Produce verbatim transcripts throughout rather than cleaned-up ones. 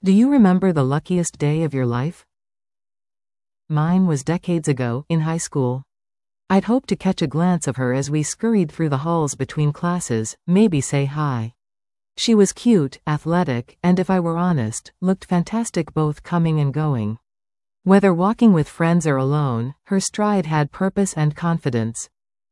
Do you remember the luckiest day of your life? Mine was decades ago, in high school. I'd hoped to catch a glance of her as we scurried through the halls between classes, maybe say hi. She was cute, athletic, and if I were honest, looked fantastic both coming and going. Whether walking with friends or alone, her stride had purpose and confidence.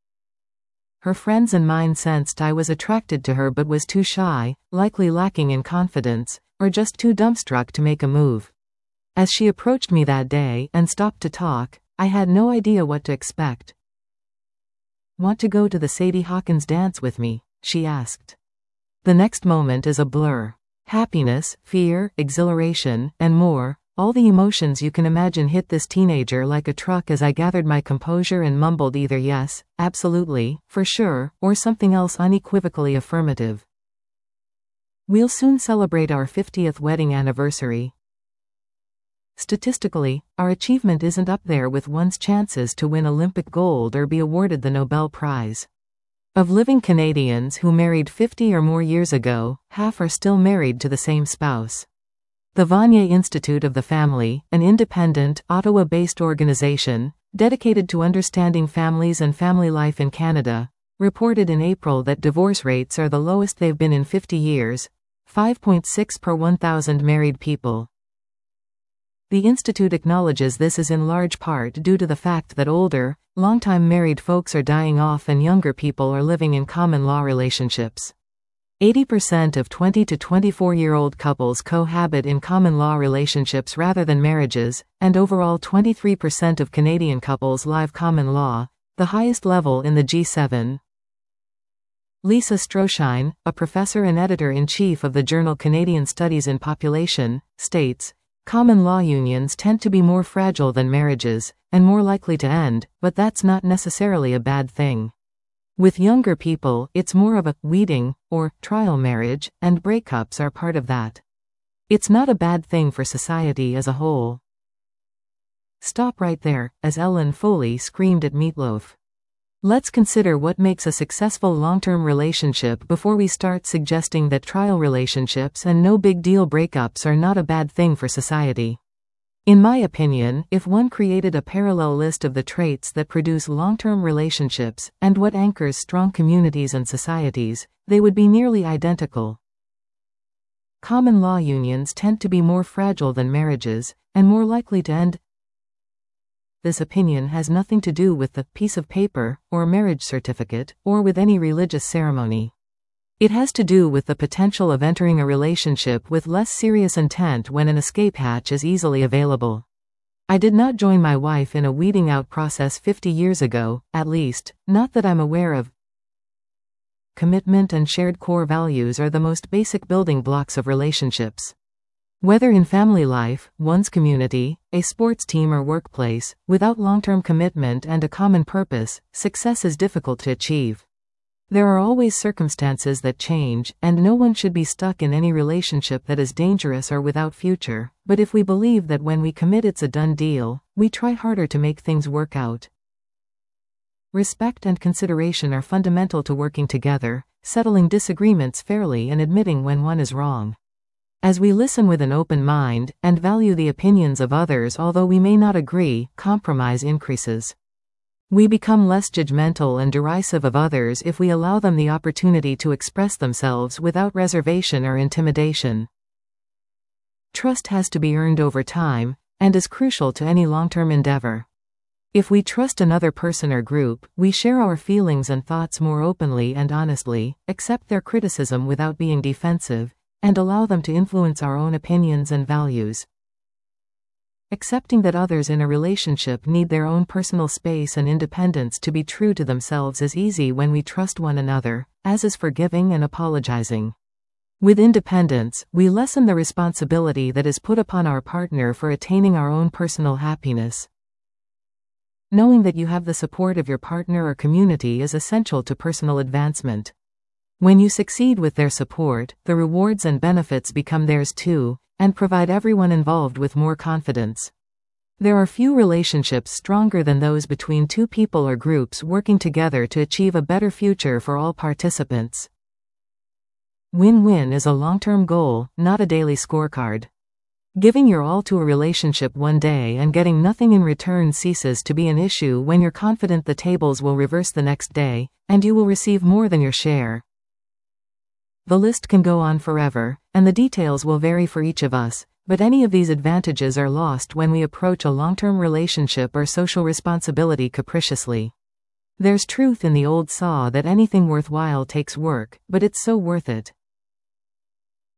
Her friends and mine sensed I was attracted to her but was too shy, likely lacking in confidence, or just too dumbstruck to make a move. As she approached me that day and stopped to talk, I had no idea what to expect. "Want to go to the Sadie Hawkins dance with me?" she asked. The next moment is a blur. Happiness, fear, exhilaration, and more, all the emotions you can imagine hit this teenager like a truck as I gathered my composure and mumbled either yes, absolutely, for sure, or something else unequivocally affirmative. We'll soon celebrate our fiftieth wedding anniversary. Statistically, our achievement isn't up there with one's chances to win Olympic gold or be awarded the Nobel Prize. Of living Canadians who married fifty or more years ago, half are still married to the same spouse. The Vanier Institute of the Family, an independent, Ottawa-based organization, dedicated to understanding families and family life in Canada, reported in April that divorce rates are the lowest they've been in fifty years, five point six per one thousand married people. The Institute acknowledges this is in large part due to the fact that older, long-time married folks are dying off and younger people are living in common-law relationships. eighty percent of twenty to twenty-four-year-old couples cohabit in common-law relationships rather than marriages, and overall twenty-three percent of Canadian couples live common law, the highest level in the G seven. Lisa Stroshine, a professor and editor-in-chief of the journal Canadian Studies in Population, states, "Common law unions tend to be more fragile than marriages, and more likely to end, but that's not necessarily a bad thing. With younger people, it's more of a weeding, or trial marriage, and breakups are part of that. It's not a bad thing for society as a whole." Stop right there, as Ellen Foley screamed at Meatloaf. Let's consider what makes a successful long-term relationship before we start suggesting that trial relationships and no-big-deal breakups are not a bad thing for society. In my opinion, if one created a parallel list of the traits that produce long-term relationships, and what anchors strong communities and societies, they would be nearly identical. Common law unions tend to be more fragile than marriages, and more likely to end. This opinion has nothing to do with the piece of paper, or marriage certificate, or with any religious ceremony. It has to do with the potential of entering a relationship with less serious intent when an escape hatch is easily available. I did not join my wife in a weeding out process fifty years ago, at least, not that I'm aware of. Commitment and shared core values are the most basic building blocks of relationships. Whether in family life, one's community, a sports team or workplace, without long-term commitment and a common purpose, success is difficult to achieve. There are always circumstances that change, and no one should be stuck in any relationship that is dangerous or without future, but if we believe that when we commit it's a done deal, we try harder to make things work out. Respect and consideration are fundamental to working together, settling disagreements fairly and admitting when one is wrong. As we listen with an open mind, and value the opinions of others although we may not agree, compromise increases. We become less judgmental and derisive of others if we allow them the opportunity to express themselves without reservation or intimidation. Trust has to be earned over time, and is crucial to any long-term endeavor. If we trust another person or group, we share our feelings and thoughts more openly and honestly, accept their criticism without being defensive, and allow them to influence our own opinions and values. Accepting that others in a relationship need their own personal space and independence to be true to themselves is easy when we trust one another, as is forgiving and apologizing. With independence, we lessen the responsibility that is put upon our partner for attaining our own personal happiness. Knowing that you have the support of your partner or community is essential to personal advancement. When you succeed with their support, the rewards and benefits become theirs too, and provide everyone involved with more confidence. There are few relationships stronger than those between two people or groups working together to achieve a better future for all participants. Win-win is a long-term goal, not a daily scorecard. Giving your all to a relationship one day and getting nothing in return ceases to be an issue when you're confident the tables will reverse the next day, and you will receive more than your share. The list can go on forever, and the details will vary for each of us, but any of these advantages are lost when we approach a long-term relationship or social responsibility capriciously. There's truth in the old saw that anything worthwhile takes work, but it's so worth it.